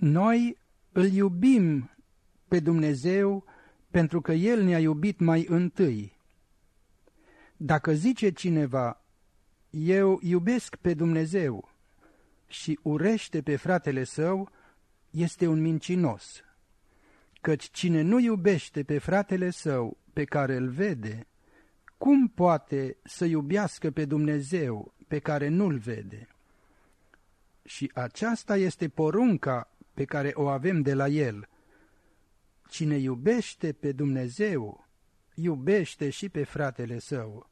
Noi îl iubim pe Dumnezeu pentru că El ne-a iubit mai întâi. Dacă zice cineva, eu iubesc pe Dumnezeu și urăște pe fratele său, este un mincinos. Căci cine nu iubește pe fratele său pe care îl vede, cum poate să iubească pe Dumnezeu pe care nu-l vede? Și aceasta este porunca pe care o avem de la El. Cine iubește pe Dumnezeu, iubește și pe fratele său.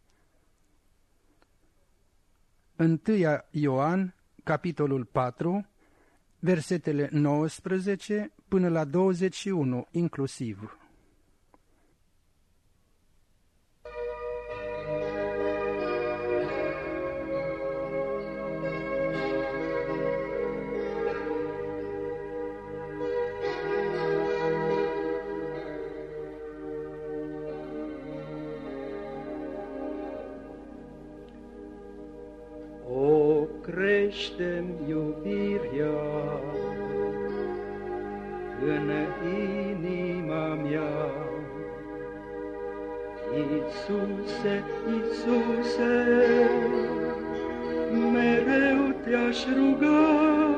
1 Ioan, capitolul 4, versetele 19 până la 21 inclusiv. Crește-mi iubirea în inima mea. Iisuse, Iisuse, mereu te-aș ruga,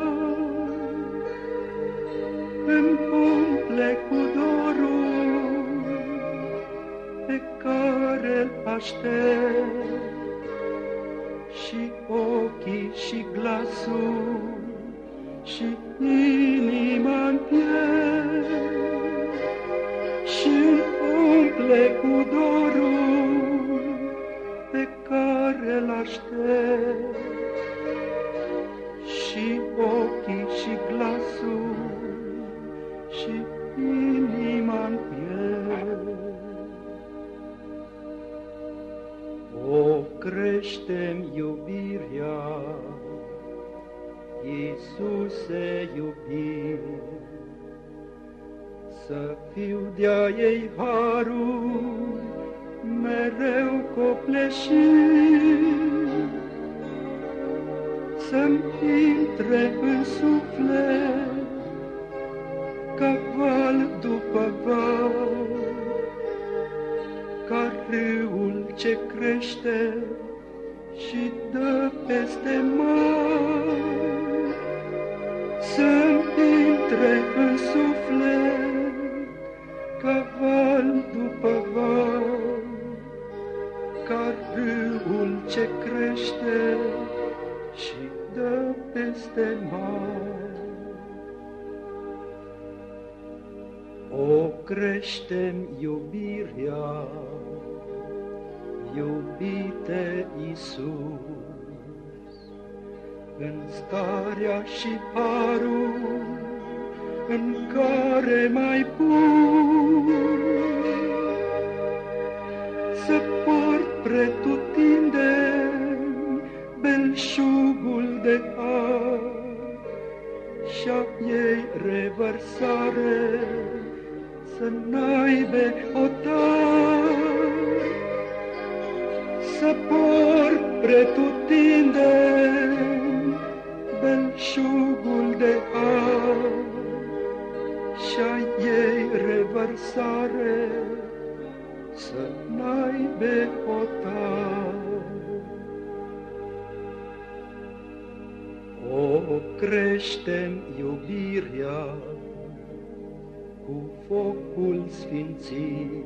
îmi umple cu dorul pe care-l aștept, și ochii și glasul și inima-n piept, și-mi umple cu dorul pe care-l aștept, și ochii și glasul și inima-n piept. O, crește-mi iubirea, Iisuse iubit, să fiu de-a ei harul mereu copleșit, să-mi intre în suflet ca val după val, ca râul ce crește și dă peste mare, să-mi intre în suflet ca val după val, ca râul ce crește și dă peste mare. O, crește-mi iubirea, iubite Iisus, în starea și harul în care m-ai pus, să port pretutindeni belșugul de har și-a ei revărsare, să n-aibe otar, să port pretutindeni belșugul de har și-a ei revărsare, să n-aibe otar. O, crește-mi iubirea cu focul sfințit,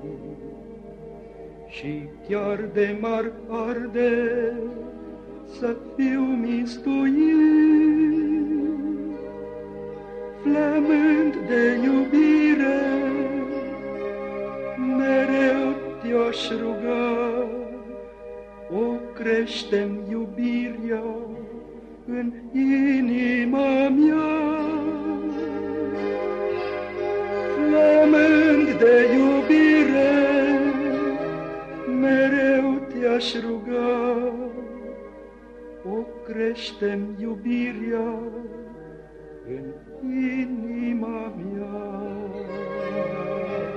și chiar de m-ar arde să fiu mistuit, flamând de iubire mereu te-aș ruga. O, crește-mi iubirea în inima mea, flamând de iubire mereu te-aș ruga. O, crește-mi iubirea în inima mea.